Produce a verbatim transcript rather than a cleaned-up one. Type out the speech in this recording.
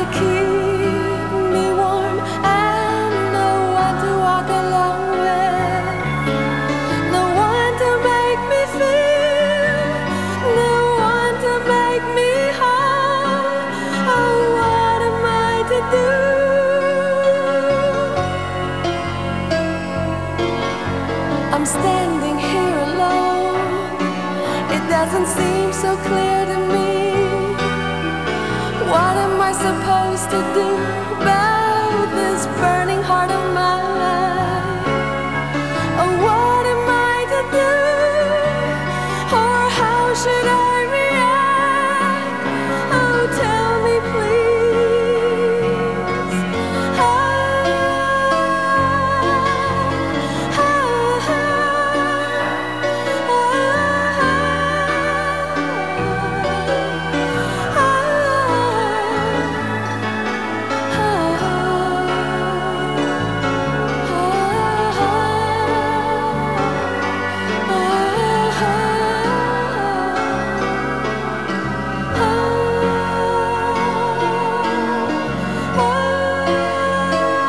to keep me warm and no one to walk along with. No one to make me feel, no one to make me whole. Oh, what am I to do? I'm standing here alone. It doesn't seem so clear to me. What am I supposed to do about this burden?